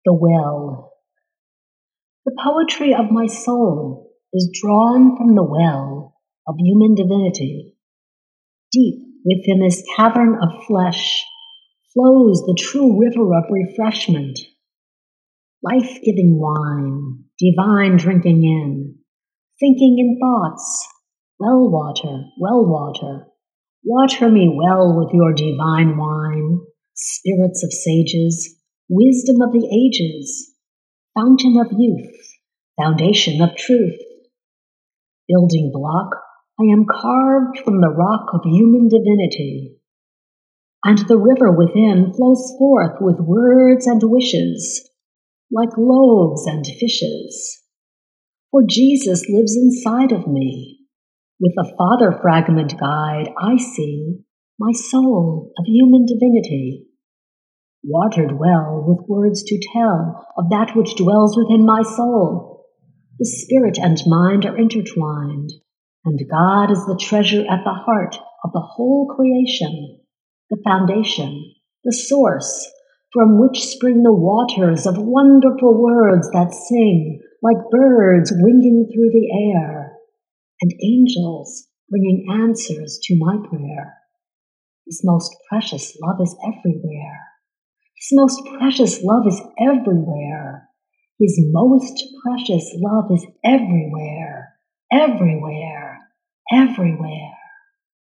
The well. The poetry of my soul is drawn from the well of human divinity. Deep within this cavern of flesh flows the true river of refreshment, life-giving wine, divine drinking in, thinking in thoughts, well water, water me well with your divine wine, spirits of sages, wisdom of the ages, fountain of youth, foundation of truth. Building block, I am carved from the rock of human divinity, and the river within flows forth with words and wishes, like loaves and fishes. For Jesus lives inside of me. With a Father fragment guide, I see my soul of human divinity, watered well with words to tell of that which dwells within my soul. The spirit and mind are intertwined, and God is the treasure at the heart of the whole creation, the foundation, the source, from which spring the waters of wonderful words that sing like birds winging through the air, and angels bringing answers to my prayer. His most precious love is everywhere. His most precious love is everywhere. His most precious love is everywhere, everywhere, everywhere.